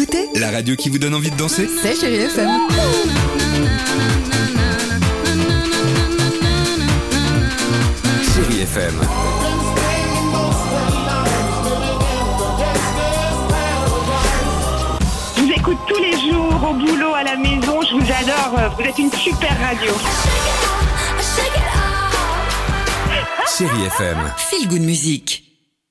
écoutez La radio qui vous donne envie de danser? C'est Chérie FM. Chérie FM. Je vous écoute tous les jours, au boulot, à la maison, je vous adore, vous êtes une super radio. Chérie FM. Feel Good Music.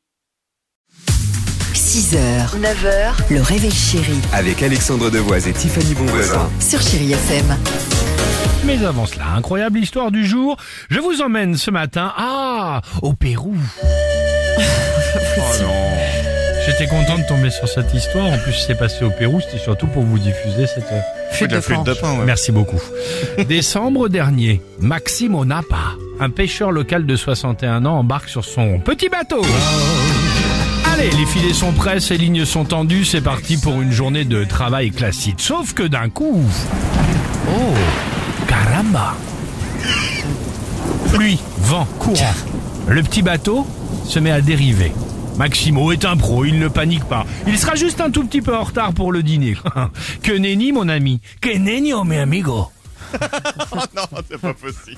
6h, 9h, le réveil chéri Avec Alexandre Devoise et Tiffany Bonvoisin. sur Chérie FM. Mais avant cela, incroyable histoire du jour. Je vous emmène ce matin, au Pérou. Oh non. J'étais content de tomber sur cette histoire. En plus, c'est passé au Pérou. C'était surtout pour vous diffuser cette Flûte de pain, ouais. Merci beaucoup. Décembre dernier, Maximo Napa, un pêcheur local de 61 ans, embarque sur son petit bateau. Allez, les filets sont prêts, ses lignes sont tendues, c'est parti pour une journée de travail classique. Sauf que d'un coup... Oh, caramba! Pluie, vent, courant. Le petit bateau se met à dériver. Maximo est un pro, il ne panique pas. Il sera juste un tout petit peu en retard pour le dîner. Que nenni, mon ami. Que nenni, mi amigo. Oh non, c'est pas possible.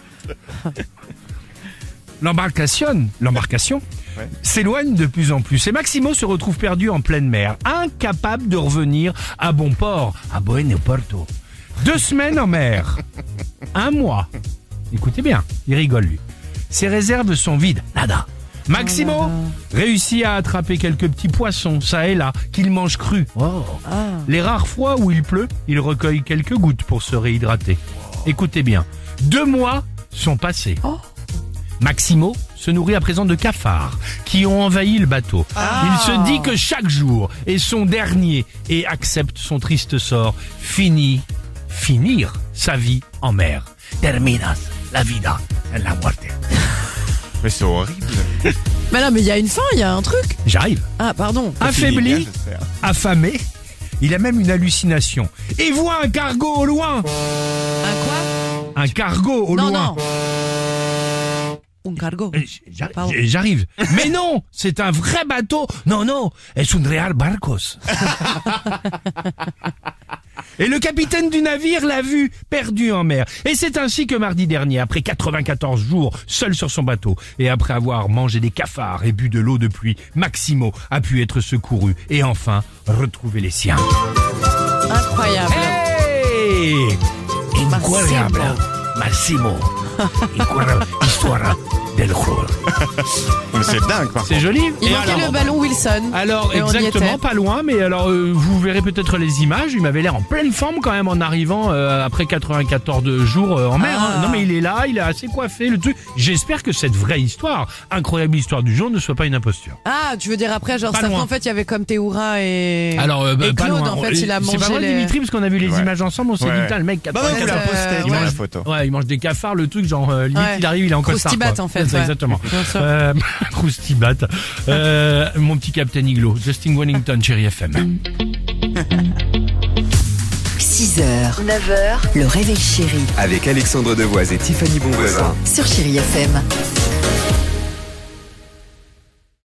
L'embarcation Ouais. s'éloigne de plus en plus et Maximo se retrouve perdu en pleine mer, incapable de revenir à bon port, à Bueno Porto. 2 semaines en mer, 1 mois. Écoutez bien, il rigole lui. Ses réserves sont vides, nada. Maximo réussit à attraper quelques petits poissons, ça et là, qu'il mange crus. Les rares fois où il pleut, il recueille quelques gouttes pour se réhydrater. Écoutez bien, 2 mois sont passés. Maximo se nourrit à présent de cafards qui ont envahi le bateau. Il se dit que chaque jour est son dernier et accepte son triste sort. Finir sa vie en mer. Terminas la vida en la muerte. Mais c'est horrible. Mais non, mais il y a une fin, il y a un truc. J'arrive. Ah, pardon. Affaibli, J'espère. affamé, il a même une hallucination. Et voit un cargo au loin. Un quoi? Un cargo au Non, loin. non. Un cargo. Pardon. J'arrive. Mais non, c'est un vrai bateau. Non, es un real barcos. Et le capitaine du navire l'a vu, perdu en mer. Et c'est ainsi que mardi dernier, après 94 jours seul sur son bateau, et après avoir mangé des cafards et bu de l'eau de pluie, Maximo a pu être secouru et enfin retrouver les siens. Incroyable. Hey! Incroyable. Massimo. Incroyable. Histoire del horror. Mais c'est dingue, par C'est contre. joli. Il Et manquait alors- le ballon Wilson. Alors Et on y exactement, était. pas loin, mais alors vous verrez peut-être les images. Il m'avait l'air en pleine forme quand même en arrivant après 94 jours en mer. Ah. Hein. Non mais il est là, il est assez coiffé, le truc. J'espère que cette vraie histoire, incroyable histoire du jour, ne soit pas une imposture. Ah, tu veux dire après, genre, Pas ça, loin. en fait, il y avait comme Théoura et... Alors et pas Claude, loin. en fait, il a mangé C'est pas vrai les... Dimitri parce qu'on a vu les Ouais. images ensemble. On s'est Ouais. dit putain le mec. Bah ouais, vous la postez, ouais. tu vois la photo. Ouais, il mange des cafards, le truc genre limite Ouais. il arrive, il est en costard. Croustibat, quoi. en fait, C'est ouais. exactement. Bien sûr. Croustibat. Mon petit Captain Iglo, Justin Wellington, Chérie FM. 6h, 9h, le réveil chéri Avec Alexandre Devoise et Tiffany Bonvoisin. sur Chérie FM.